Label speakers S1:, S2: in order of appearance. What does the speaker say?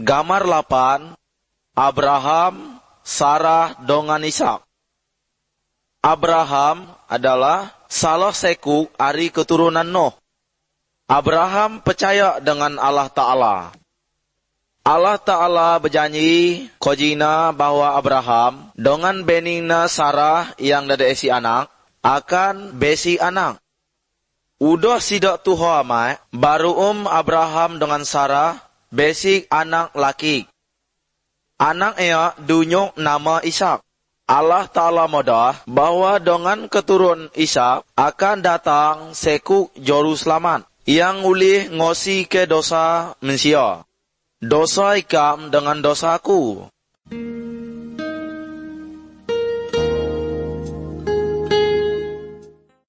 S1: Gambar 8, Abraham, Sarah dengan Ishak. Abraham adalah salah seku dari keturunan Nuh. Abraham percaya dengan Allah Ta'ala. Allah Ta'ala berjanji kojina bahwa Abraham dengan beningna Sarah yang ada isi anak akan besi anak. Udah sidak Tuhan amai, baru Abraham dengan Sarah besi anak laki. Anak ia dunyuk nama Ishak. Allah Ta'ala modah bahwa dengan keturun Ishak akan datang seku juru selamat yang ulih ngosi ke dosa manusia. Dosa ikam dengan dosaku.